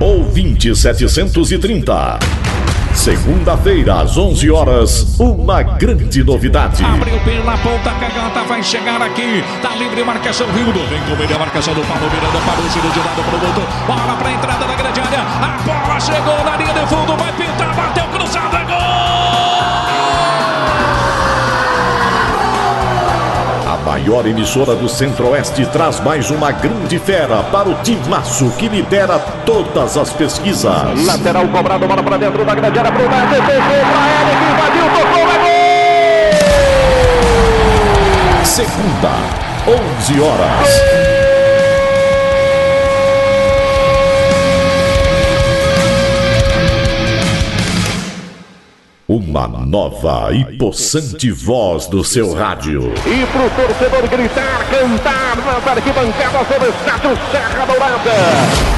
Ouvinte 730. Segunda-feira, às 11 horas, uma grande novidade. Abriu pela ponta, Cagata vai chegar aqui. Tá livre, marcação Rildo. Vem com ele a marcação do Paulo Miranda. Para o giro de lado pro doutor. Bola pra entrada da grande área. A bola chegou na linha de fundo. Vai pintar, bateu cruzado, é gol! A maior emissora do Centro-Oeste traz mais uma grande fera para o timaço que lidera todas as pesquisas. Lateral cobrado, bola para dentro da grande área, pro Neto, fechou pra ele, que invadiu, tocou, é gol! Segunda, 11 horas. Uma nova e possante voz do seu rádio. E pro torcedor gritar, cantar nas arquibancadas sobre o estádio Serra Dourada.